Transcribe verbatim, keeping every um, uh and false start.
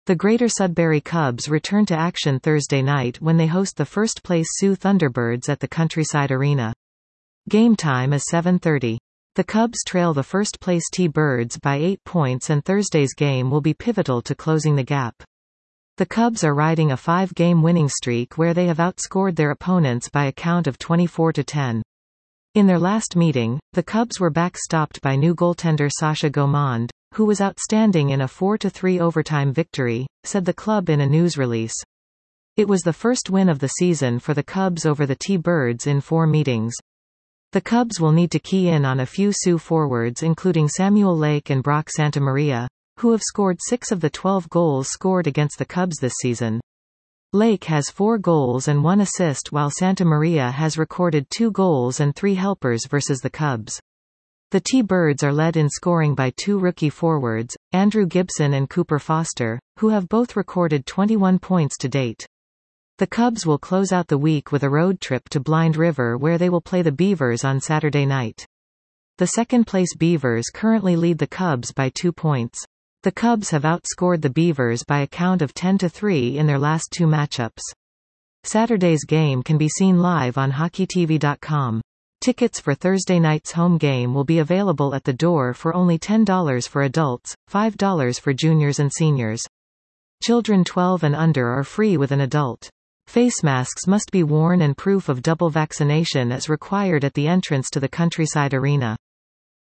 The Greater Sudbury Cubs return to action Thursday night when they host the first-place Sioux Thunderbirds at the Countryside Arena. Game time is seven thirty. The Cubs trail the first-place T-Birds by eight points and Thursday's game will be pivotal to closing the gap. The Cubs are riding a five-game winning streak where they have outscored their opponents by a count of twenty-four to ten. In their last meeting, the Cubs were backstopped by new goaltender Sasha Gaumond, who was outstanding in a four to three overtime victory, said the club in a news release. It was the first win of the season for the Cubs over the T-Birds in four meetings. The Cubs will need to key in on a few Sioux forwards including Samuel Lake and Brock Santamaria, who have scored six of the twelve goals scored against the Cubs this season. Lake has four goals and one assist while Santamaria has recorded two goals and three helpers versus the Cubs. The T-Birds are led in scoring by two rookie forwards, Andrew Gibson and Cooper Foster, who have both recorded twenty-one points to date. The Cubs will close out the week with a road trip to Blind River where they will play the Beavers on Saturday night. The second-place Beavers currently lead the Cubs by two points. The Cubs have outscored the Beavers by a count of ten to three in their last two matchups. Saturday's game can be seen live on hockey T V dot com. Tickets for Thursday night's home game will be available at the door for only ten dollars for adults, five dollars for juniors and seniors. Children twelve and under are free with an adult. Face masks must be worn and proof of double vaccination is required at the entrance to the Countryside Arena.